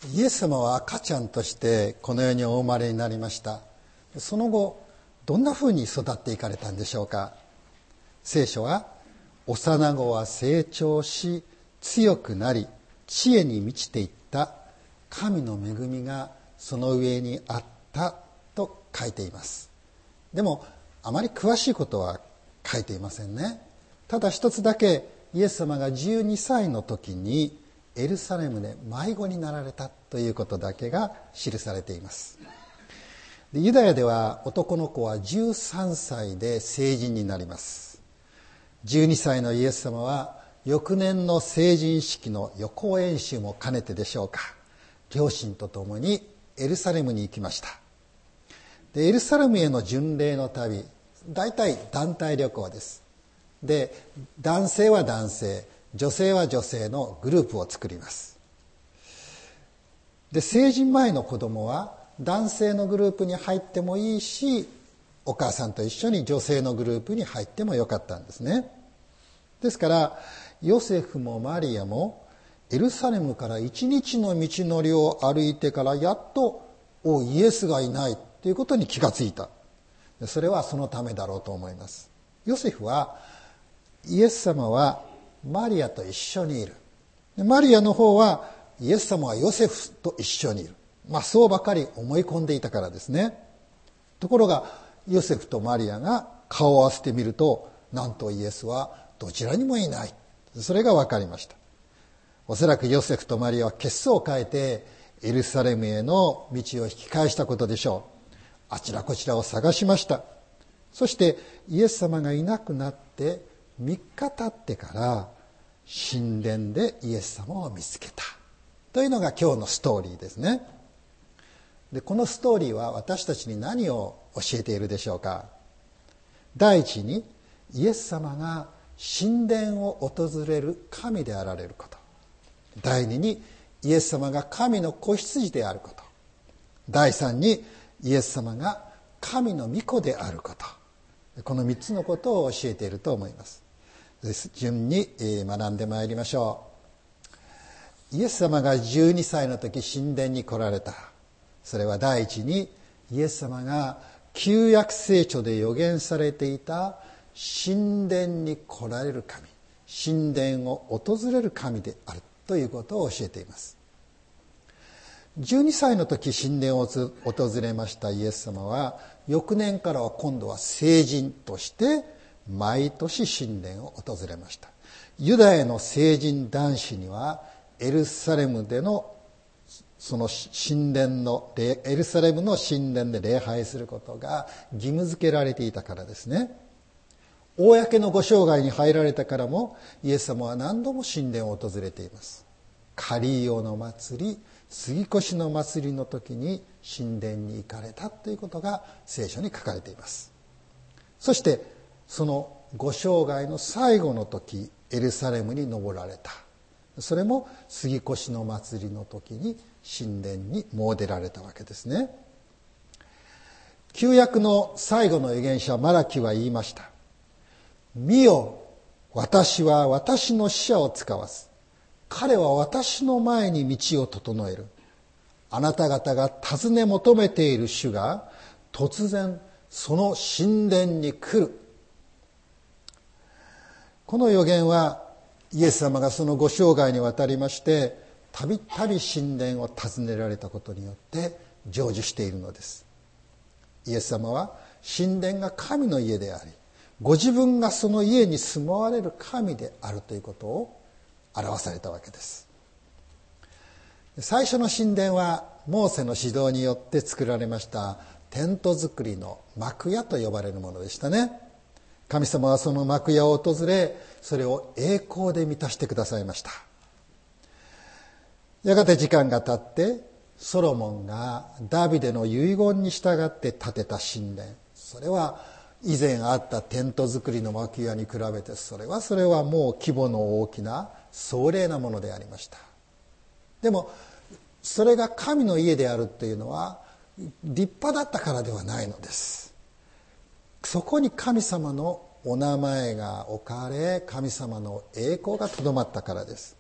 イエス様は赤ちゃんとしてこの世にお生まれになりました。その後どんなふうに育っていかれたんでしょうか。聖書は幼子は成長し強くなり知恵に満ちていった、神の恵みがその上にあったと書いています。でもあまり詳しいことは書いていませんね。ただ一つだけ、イエス様が12歳の時にエルサレムで迷子になられたということだけが記されています。ユダヤでは男の子は13歳で成人になります。12歳のイエス様は翌年の成人式の予行演習も兼ねてでしょうか、両親と共にエルサレムに行きました。でエルサレムへの巡礼の旅、大体団体旅行です。で男性は男性、女性は女性のグループを作ります。で成人前の子供は男性のグループに入ってもいいし、お母さんと一緒に女性のグループに入ってもよかったんですね。ですからヨセフもマリアもエルサレムから1日の道のりを歩いてからやっとイエスがいないということに気がついた。それはそのためだろうと思います。ヨセフはイエス様はマリアと一緒にいる。マリアの方はイエス様はヨセフと一緒にいる。そうばかり思い込んでいたからですね。ところがヨセフとマリアが顔を合わせてみると、なんとイエスはどちらにもいない。それが分かりました。おそらくヨセフとマリアは血相を変えてエルサレムへの道を引き返したことでしょう。あちらこちらを探しました。そしてイエス様がいなくなって3日経ってから神殿でイエス様を見つけたというのが今日のストーリーですね。でこのストーリーは私たちに何を教えているでしょうか。第一に、イエス様が神殿を訪れる神であられること。第二に、イエス様が神の子羊であること。第三に、イエス様が神の御子であること。この3つのことを教えていると思います。順に学んでまいりましょう。イエス様が12歳の時神殿に来られた。それは第一に、イエス様が旧約聖書で予言されていた神殿に来られる神、神殿を訪れる神であるということを教えています。12歳の時神殿を訪れましたイエス様は、翌年からは今度は成人として毎年神殿を訪れました。ユダヤの成人男子にはエルサレムでのその神殿のエルサレムの神殿で礼拝することが義務付けられていたからですね。公のご生涯に入られたからも、イエス様は何度も神殿を訪れています。カリオの祭り、杉越の祭りの時に神殿に行かれたということが聖書に書かれています。そしてそのご生涯の最後の時、エルサレムに登られた。それも杉越の祭りの時に神殿に詣でられたわけですね。旧約の最後の預言者マラキは言いました。見よ、私は私の使者を使わす。彼は私の前に道を整える。あなた方が尋ね求めている主が突然その神殿に来る。この預言はイエス様がそのご生涯にわたりましてたびたび神殿を訪ねられたことによって成就しているのです。イエス様は神殿が神の家であり、ご自分がその家に住まわれる神であるということを表されたわけです。最初の神殿はモーセの指導によって作られましたテント作りの幕屋と呼ばれるものでしたね。神様はその幕屋を訪れ、それを栄光で満たしてくださいました。やがて時間が経ってソロモンがダビデの遺言に従って建てた神殿、それは以前あったテント作りの幕屋に比べてそれはもう規模の大きな壮麗なものでありました。でもそれが神の家であるというのは立派だったからではないのです。そこに神様のお名前が置かれ、神様の栄光がとどまったからです。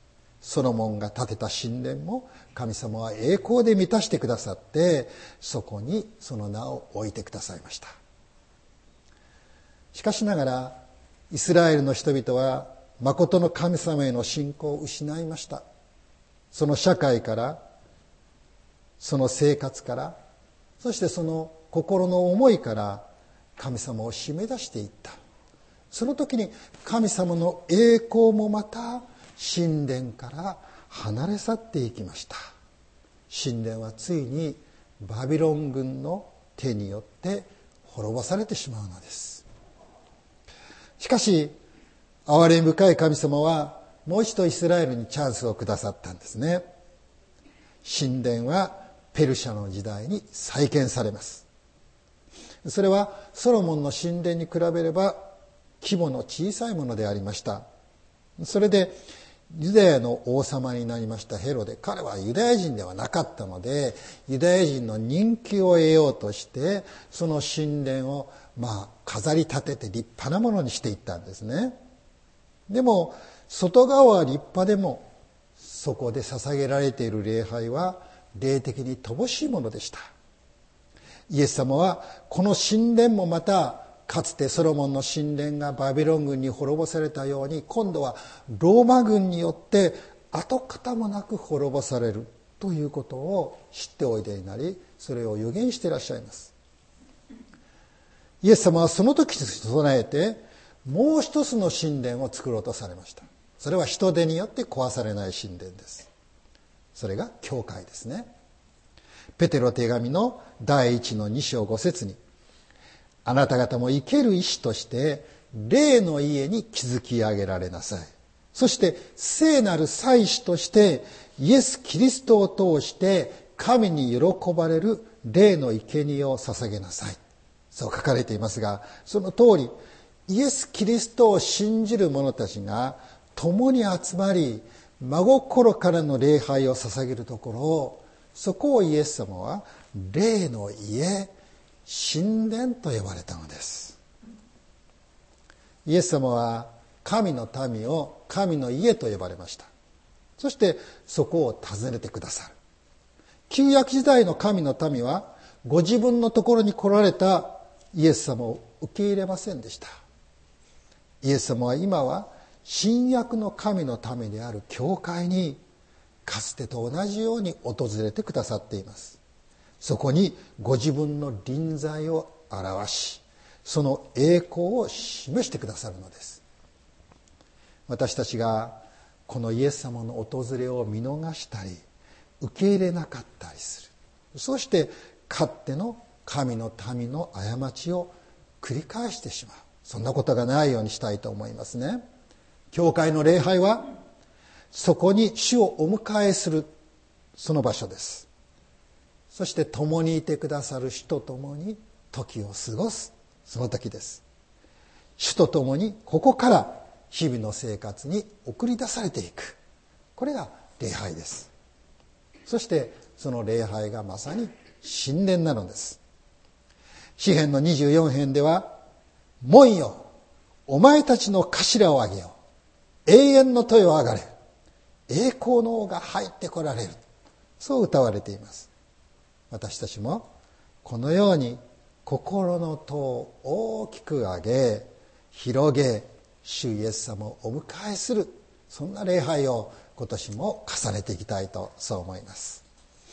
ソロモンが建てた神殿も神様は栄光で満たしてくださって、そこにその名を置いてくださいました。しかしながらイスラエルの人々は真の神様への信仰を失いました。その社会から、その生活から、そしてその心の思いから神様を締め出していった。その時に神様の栄光もまた神殿から離れ去っていきました。神殿はついにバビロン軍の手によって滅ぼされてしまうのです。しかし憐れみ深い神様はもう一度イスラエルにチャンスをくださったんですね。神殿はペルシャの時代に再建されます。それはソロモンの神殿に比べれば規模の小さいものでありました。それでユダヤの王様になりましたヘロデ、彼はユダヤ人ではなかったので、ユダヤ人の人気を得ようとしてその神殿を飾り立てて立派なものにしていったんですね。でも外側は立派でも、そこで捧げられている礼拝は霊的に乏しいものでした。イエス様はこの神殿もまた、かつてソロモンの神殿がバビロン軍に滅ぼされたように、今度はローマ軍によって跡形もなく滅ぼされるということを知っておいでになり、それを予言していらっしゃいます。イエス様はその時に備えてもう一つの神殿を作ろうとされました。それは人手によって壊されない神殿です。それが教会ですね。ペテロ手紙の第1の2章5節に、あなた方も生ける石として霊の家に築き上げられなさい。そして聖なる祭司としてイエス・キリストを通して神に喜ばれる霊の生贄を捧げなさい。そう書かれていますが、その通りイエス・キリストを信じる者たちが共に集まり、真心からの礼拝を捧げるところ、そこをイエス様は霊の家、神殿と呼ばれたのです。イエス様は神の民を神の家と呼ばれました。そしてそこを訪ねてくださる。旧約時代の神の民はご自分のところに来られたイエス様を受け入れませんでした。イエス様は今は新約の神のためである教会にかつてと同じように訪れてくださっています。そこにご自分の臨在を表し、その栄光を示してくださるのです。私たちがこのイエス様の訪れを見逃したり受け入れなかったりする、そしてかつての神の民の過ちを繰り返してしまう、そんなことがないようにしたいと思いますね。教会の礼拝はそこに主をお迎えするその場所です。そして共にいてくださる主と共に時を過ごすその時です。主と共にここから日々の生活に送り出されていく、これが礼拝です。そしてその礼拝がまさに神殿なのです。詩編の24編では、門よお前たちの頭を上げよう、永遠の豊を上がれ、栄光の王が入ってこられる、そう歌われています。私たちもこのように心の戸を大きく上げ広げ、主イエス様をお迎えする、そんな礼拝を今年も重ねていきたいとそう思います。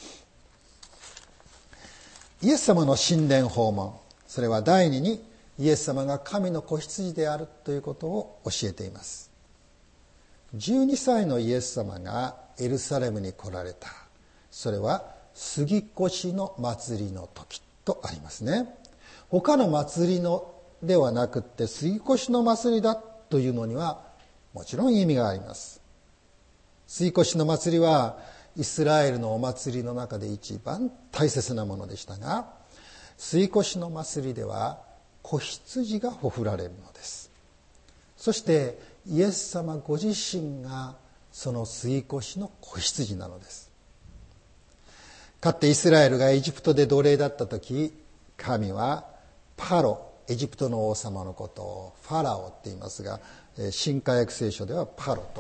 イエス様の神殿訪問、それは第二にイエス様が神の子羊であるということを教えています。12歳のイエス様がエルサレムに来られた、それは杉越の祭りの時とありますね。他の祭りのではなくって杉越の祭りだというのにはもちろん意味があります。杉越の祭りはイスラエルのお祭りの中で一番大切なものでしたが、杉越の祭りでは子羊がほふられるのです。そしてイエス様ご自身がその杉越の子羊なのです。かつてイスラエルがエジプトで奴隷だった時、神はパロ、エジプトの王様のことをファラオって言いますが、新化訳聖書ではパロと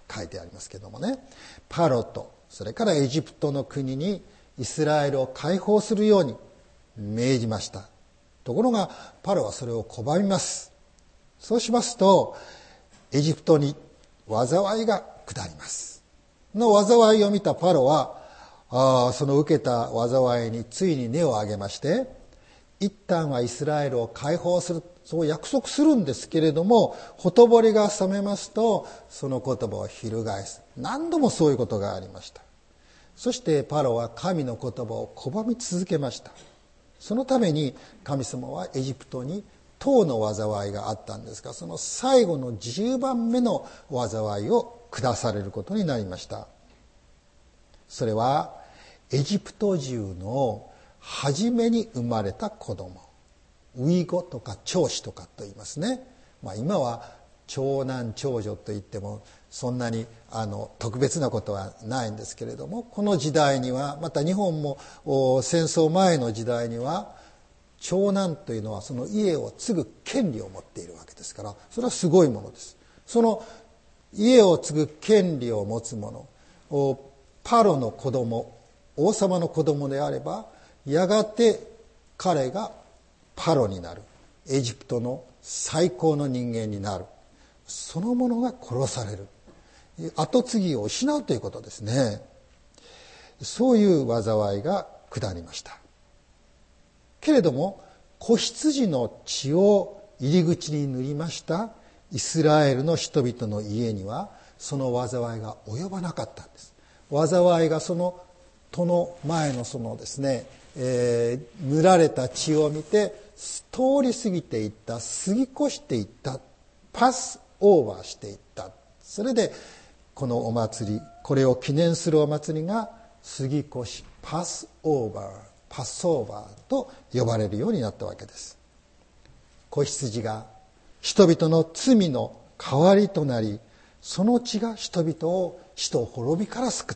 書いてありますけどもね、パロとそれからエジプトの国にイスラエルを解放するように命じました。ところがパロはそれを拒みます。そうしますとエジプトに災いが下ります。の災いを見たパロはその受けた災いについに根を上げまして、一旦はイスラエルを解放する、そう約束するんですけれども、ほとぼりが冷めますとその言葉を翻す。何度もそういうことがありました。そしてパロは神の言葉を拒み続けました。そのために神様はエジプトに10の災いがあったんですが、その最後の10番目の災いを下されることになりました。それはエジプト人の初めに生まれた子供、ウイゴとか長子とかと言いますね。今は長男長女といってもそんなに特別なことはないんですけれども、この時代には、また日本も戦争前の時代には、長男というのはその家を継ぐ権利を持っているわけですから、それはすごいものです。その家を継ぐ権利を持つ者、パロの子供、王様の子供であれば、やがて彼がパロになる、エジプトの最高の人間になる、その者が殺される、跡継ぎを失うということですね。そういう災いが下りました。けれども子羊の血を入り口に塗りましたイスラエルの人々の家にはその災いが及ばなかったんです。災いがその戸の前のそのですね、塗られた血を見て通り過ぎていった、過ぎ越していった、パスオーバーしていった。それでこのお祭り、これを記念するお祭りが過ぎ越し、パスオーバー、パスオーバーと呼ばれるようになったわけです。子羊が人々の罪の代わりとなり、その血が人々を死と滅びから救った。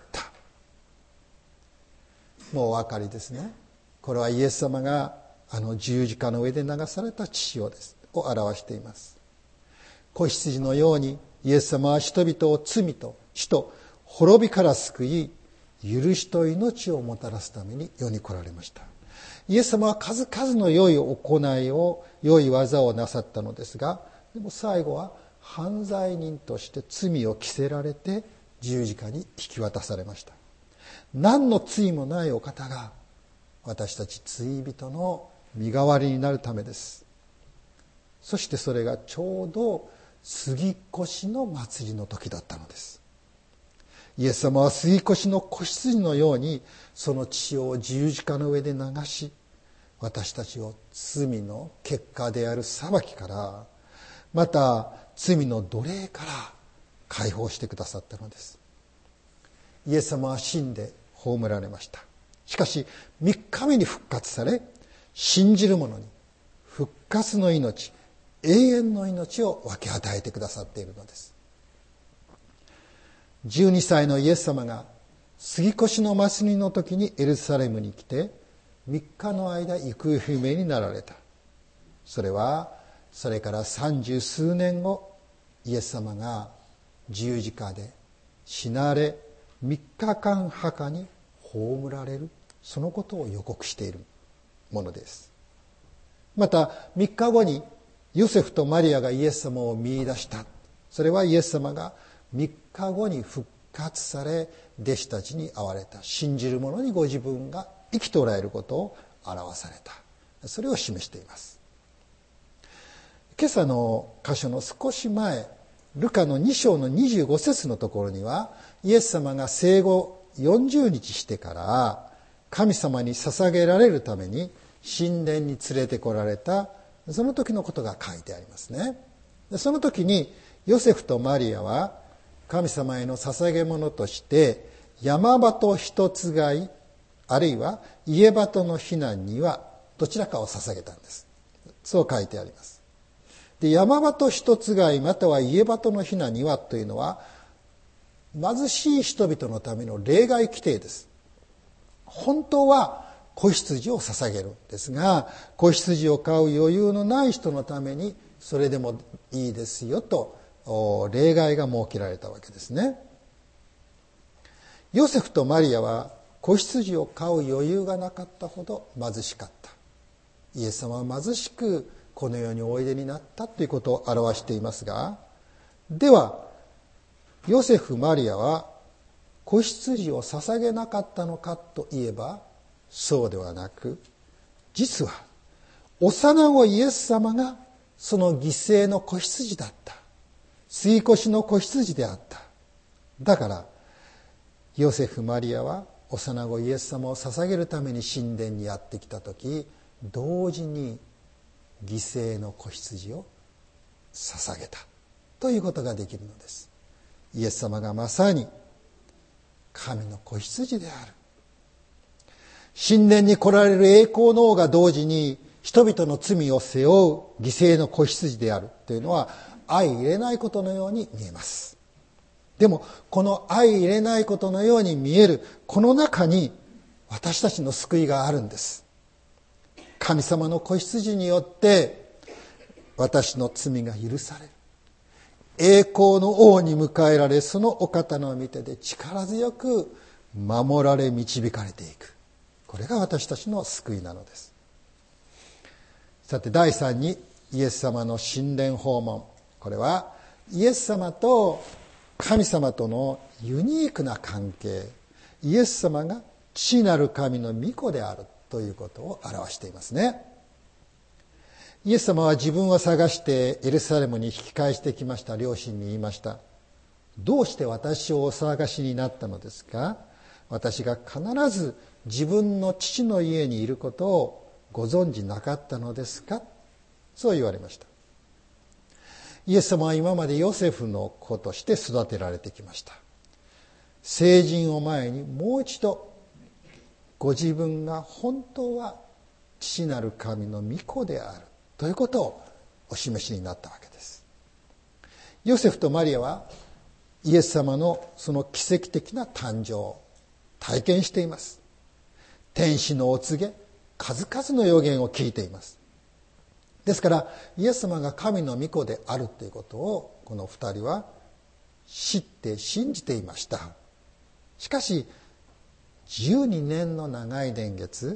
もうお分かりですね。これはイエス様が十字架の上で流された血潮ですを表しています。子羊のようにイエス様は人々を罪と死と滅びから救い、許しと命をもたらすために世に来られました。イエス様は数々の良い行いを、良い技をなさったのですが、でも最後は犯罪人として罪を着せられて十字架に引き渡されました。何の罪もないお方が私たち罪人の身代わりになるためです。そしてそれがちょうど過ぎ越しの祭りの時だったのです。イエス様は過ぎ越しの子羊のようにその血を十字架の上で流し、私たちを罪の結果である裁きから、また罪の奴隷から解放してくださったのです。イエス様は死んで葬られました。しかし3日目に復活され、信じる者に復活の命、永遠の命を分け与えてくださっているのです。12歳のイエス様が過ぎ越しの祭りの時にエルサレムに来て3日の間行方不明になられた。それはそれから30数年後、イエス様が十字架で死なれ3日間墓に葬られる、そのことを予告しているものです。また3日後にヨセフとマリアがイエス様を見出した。それはイエス様が3日後に復活され弟子たちに会われた、信じる者にご自分が生きておられることを表された、それを示しています。今朝の箇所の少し前、ルカの2章の25節のところには、イエス様が生後40日してから神様に捧げられるために神殿に連れてこられた、その時のことが書いてありますね。その時にヨセフとマリアは神様への捧げ物として山鳩一つ買い、あるいは家鳩の避難にはどちらかを捧げたんです。そう書いてあります。で、山鳩一つ買いまたは家鳩の避難にはというのは貧しい人々のための例外規定です。本当は子羊を捧げるんですが、子羊を飼う余裕のない人のためにそれでもいいですよと例外が設けられたわけですね。ヨセフとマリアは子羊を飼う余裕がなかったほど貧しかった。イエス様は貧しくこの世においでになったということを表していますが、ではヨセフ・マリアは子羊を捧げなかったのかといえばそうではなく、実は幼子イエス様がその犠牲の子羊だった。吸い越しの子羊であった。だからヨセフ・マリアは幼子イエス様を捧げるために神殿にやってきたとき、同時に犠牲の子羊を捧げたということができるのです。イエス様がまさに神の子羊である。神殿に来られる栄光の王が同時に人々の罪を背負う犠牲の子羊であるというのは相入れないことのように見えます。でもこの相入れないことのように見えるこの中に私たちの救いがあるんです。神様の子羊によって私の罪が許される。栄光の王に迎えられ、そのお方の御手で力強く守られ導かれていく。これが私たちの救いなのです。さて第3にイエス様の神殿訪問。これはイエス様と神様とのユニークな関係。イエス様が父なる神の御子であるということを表していますね。イエス様は自分を探してエルサレムに引き返してきました両親に言いました。どうして私をお探しになったのですか？私が必ず自分の父の家にいることをご存じなかったのですか？そう言われました。イエス様は今までヨセフの子として育てられてきました。成人を前にもう一度ご自分が本当は父なる神の御子であるということをお示しになったわけです。ヨセフとマリアはイエス様のその奇跡的な誕生を体験しています。天使のお告げ、数々の予言を聞いています。ですからイエス様が神の御子であるということをこの二人は知って信じていました。しかし12年の長い年月、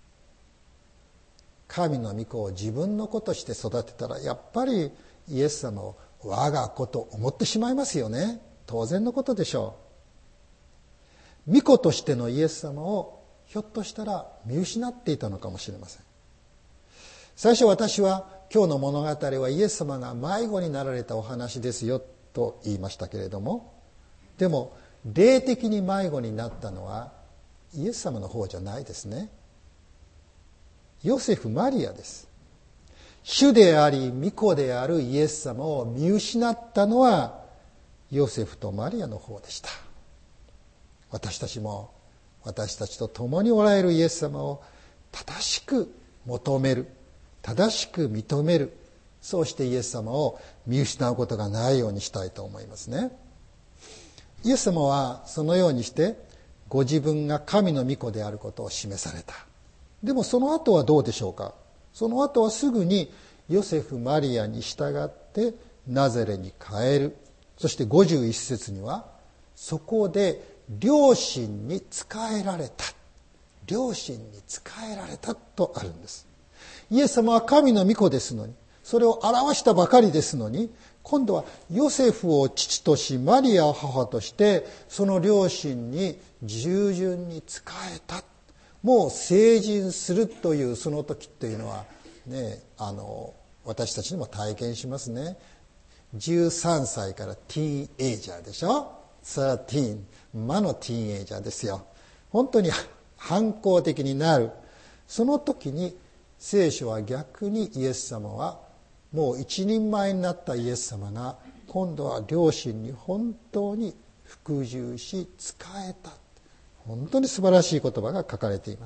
神の御子を自分の子として育てたらやっぱりイエス様を我が子と思ってしまいますよね。当然のことでしょう。御子としてのイエス様をひょっとしたら見失っていたのかもしれません。最初私は今日の物語はイエス様が迷子になられたお話ですよと言いましたけれども、でも霊的に迷子になったのはイエス様の方じゃないですね。ヨセフ・マリアです。主であり御子であるイエス様を見失ったのはヨセフとマリアの方でした。私たちも私たちと共におられるイエス様を正しく求める、正しく認める、そうしてイエス様を見失うことがないようにしたいと思いますね。イエス様はそのようにしてご自分が神の御子であることを示された。でもその後はどうでしょうか。その後はすぐにヨセフ・マリアに従ってナザレに帰る。そして51節にはそこで両親に仕えられた。両親に仕えられたとあるんです。イエス様は神の御子ですのに、それを表したばかりですのに、今度はヨセフを父としマリアを母としてその両親に従順に仕えた。もう成人するというその時というのはね、私たちにも体験しますね。13歳からティーンエイジャーでしょ。13、魔のティーンエイジャーですよ。本当に反抗的になる。その時に聖書は逆にイエス様はもう一人前になったイエス様が今度は両親に本当に服従し仕えた。本当に素晴らしい言葉が書かれています。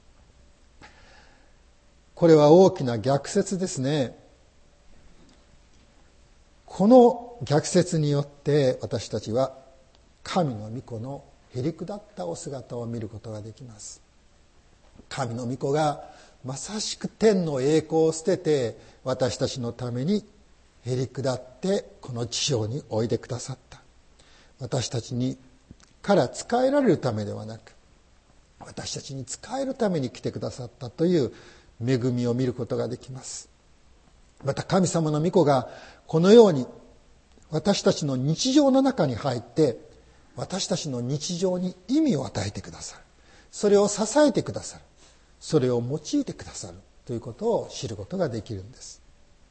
これは大きな逆説ですね。この逆説によって私たちは神の御子のへりくだったお姿を見ることができます。神の御子がまさしく天の栄光を捨てて私たちのためにへり下ってこの地上においでくださった。私たちにから仕えられるためではなく、私たちに仕えるために来てくださったという恵みを見ることができます。また神様の御子がこのように私たちの日常の中に入って私たちの日常に意味を与えてくださる。それを支えてくださる。それを用いてくださるということを知ることができるんです。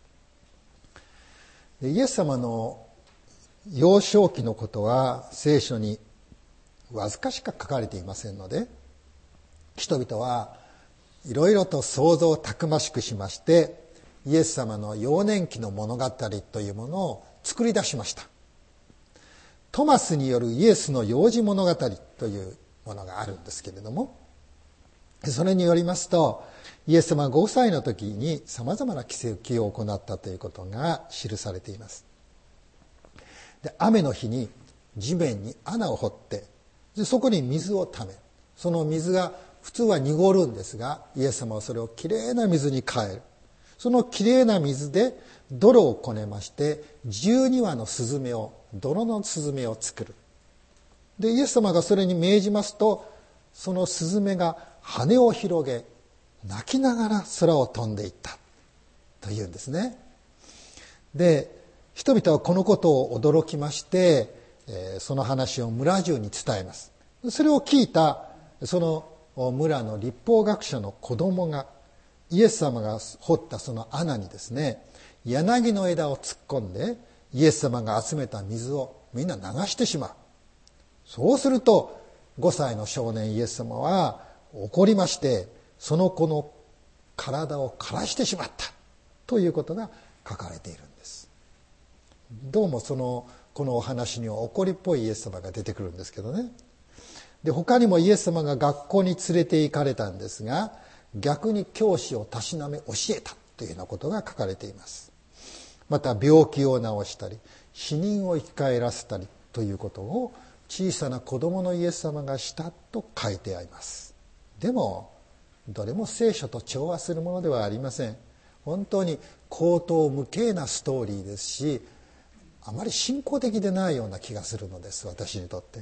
イエス様の幼少期のことは聖書にわずかしか書かれていませんので、人々はいろいろと想像をたくましくしましてイエス様の幼年期の物語というものを作り出しました。トマスによるイエスの幼児物語というものがあるんですけれども、それによりますとイエス様が5歳の時にさまざまな奇跡を行ったということが記されています。で、雨の日に地面に穴を掘ってでそこに水をため、その水が普通は濁るんですがイエス様はそれをきれいな水に変える。そのきれいな水で泥をこねまして12羽のスズメを泥のスズメを作る。でイエス様がそれに命じますとそのスズメが羽を広げ泣きながら空を飛んでいったというんですね。で人々はこのことを驚きましてその話を村中に伝えます。それを聞いたその村の律法学者の子供がイエス様が掘ったその穴にですね柳の枝を突っ込んでイエス様が集めた水をみんな流してしまう。そうすると5歳の少年イエス様は怒りましてその子の体を枯らしてしまったということが書かれているんです。どうもこのお話には怒りっぽいイエス様が出てくるんですけどね。で他にもイエス様が学校に連れて行かれたんですが逆に教師をたしなめ教えたというようなことが書かれています。また病気を治したり死人を生き返らせたりということを小さな子供のイエス様がしたと書いてあります。でもどれも聖書と調和するものではありません。本当に荒唐無稽なストーリーですしあまり信仰的でないような気がするのです、私にとって。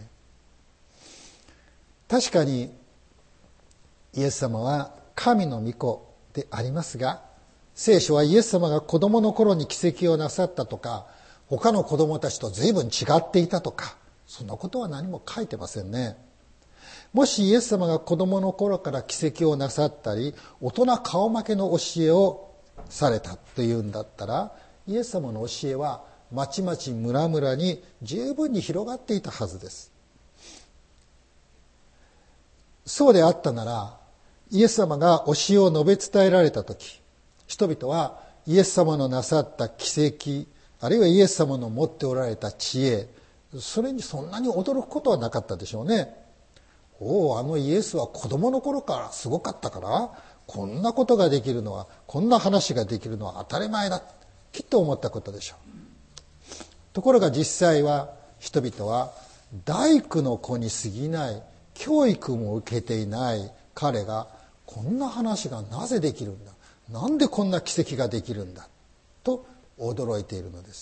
確かにイエス様は神の御子でありますが聖書はイエス様が子供の頃に奇跡をなさったとか他の子供たちと随分違っていたとかそんなことは何も書いてませんね。もしイエス様が子供の頃から奇跡をなさったり大人顔負けの教えをされたというんだったらイエス様の教えはまちまち村々に十分に広がっていたはずです。そうであったならイエス様が教えを述べ伝えられた時人々はイエス様のなさった奇跡あるいはイエス様の持っておられた知恵それにそんなに驚くことはなかったでしょうね。あのイエスは子供の頃からすごかったからこんなことができるのはこんな話ができるのは当たり前だきっと思ったことでしょう。ところが実際は人々は大工の子に過ぎない教育も受けていない彼がこんな話がなぜできるんだなんでこんな奇跡ができるんだと驚いているのです。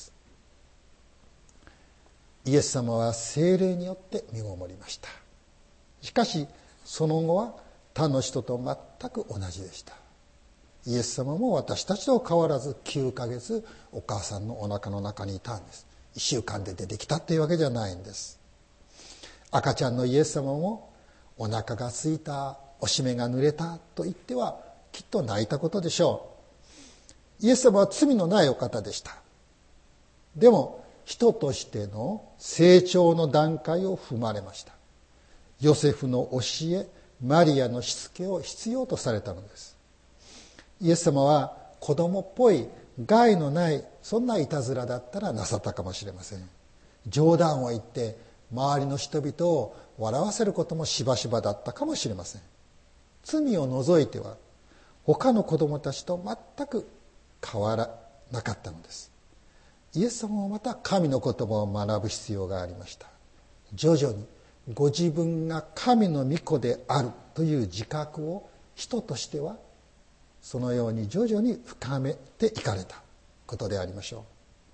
イエス様は聖霊によって身ごもりました。しかしその後は他の人と全く同じでした。イエス様も私たちと変わらず9ヶ月お母さんのお腹の中にいたんです。1週間で出てきたっていうわけじゃないんです。赤ちゃんのイエス様もお腹が空いたおしめが濡れたと言ってはきっと泣いたことでしょう。イエス様は罪のないお方でした。でも人としての成長の段階を踏まれました。ヨセフの教えマリアのしつけを必要とされたのです。イエス様は子供っぽい害のないそんないたずらだったらなさったかもしれません。冗談を言って周りの人々を笑わせることもしばしばだったかもしれません。罪を除いては他の子供たちと全く変わらなかったのです。イエス様もまた神の言葉を学ぶ必要がありました。徐々にご自分が神の御子であるという自覚を人としてはそのように徐々に深めていかれたことでありましょ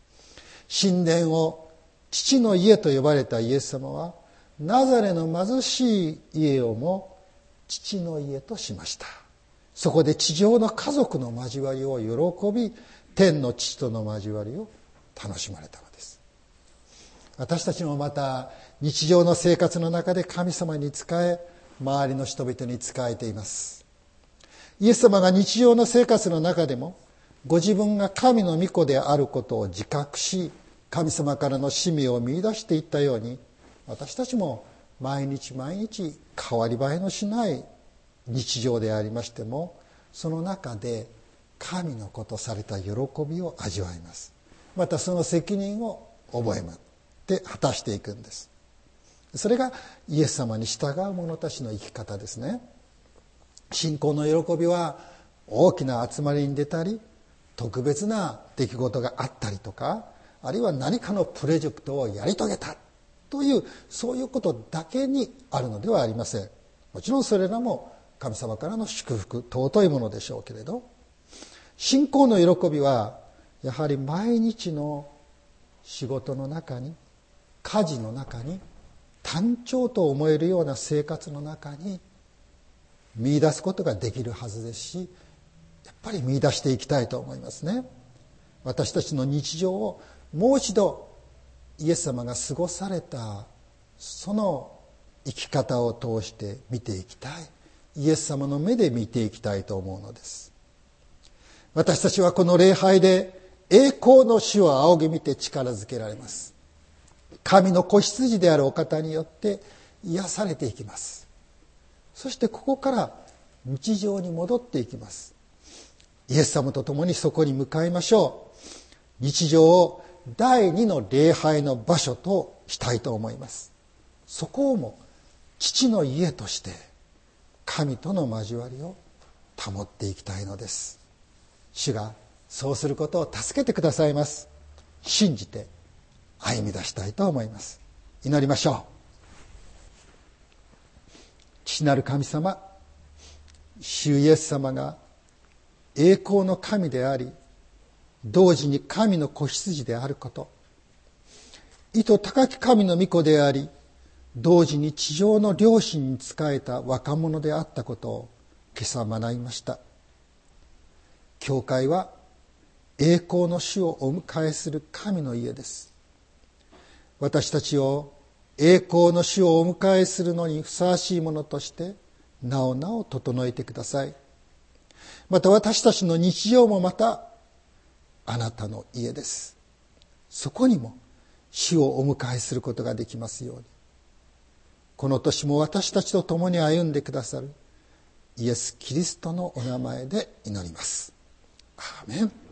神殿を父の家と呼ばれたイエス様は、ナザレの貧しい家をも父の家としました。そこで地上の家族の交わりを喜び、天の父との交わりを楽しまれたのです。私たちもまた日常の生活の中で神様に仕え、周りの人々に仕えています。イエス様が日常の生活の中でもご自分が神の御子であることを自覚し、神様からの使命を見出していったように、私たちも毎日毎日変わり映えのしない日常でありましても、その中で神の子とされた喜びを味わいます。またその責任を覚えて果たしていくんです。それがイエス様に従う者たちの生き方ですね。信仰の喜びは大きな集まりに出たり、特別な出来事があったりとか、あるいは何かのプロジェクトをやり遂げたという、そういうことだけにあるのではありません。もちろんそれらも神様からの祝福、尊いものでしょうけれど、信仰の喜びはやはり毎日の仕事の中に、家事の中に、単調と思えるような生活の中に見出すことができるはずですし、やっぱり見出していきたいと思いますね。私たちの日常をもう一度イエス様が過ごされたその生き方を通して見ていきたい。イエス様の目で見ていきたいと思うのです。私たちはこの礼拝で栄光の主を仰ぎ見て力づけられます。神の子羊であるお方によって癒されていきます。そしてここから日常に戻っていきます。イエス様と共にそこに向かいましょう。日常を第二の礼拝の場所としたいと思います。そこをも父の家として神との交わりを保っていきたいのです。主がそうすることを助けてくださいます。信じて歩み出したいと思います。祈りましょう。父なる神様、主イエス様が栄光の神であり、同時に神の子羊であること、意図高き神の御子であり、同時に地上の良心に仕えた若者であったことを今朝学びました。教会は栄光の主をお迎えする神の家です。私たちを栄光の主をお迎えするのにふさわしいものとしてなおなお整えてください。また私たちの日常もまたあなたの家です。そこにも主をお迎えすることができますように、この年も私たちと共に歩んでくださるイエス・キリストのお名前で祈ります。アーメン。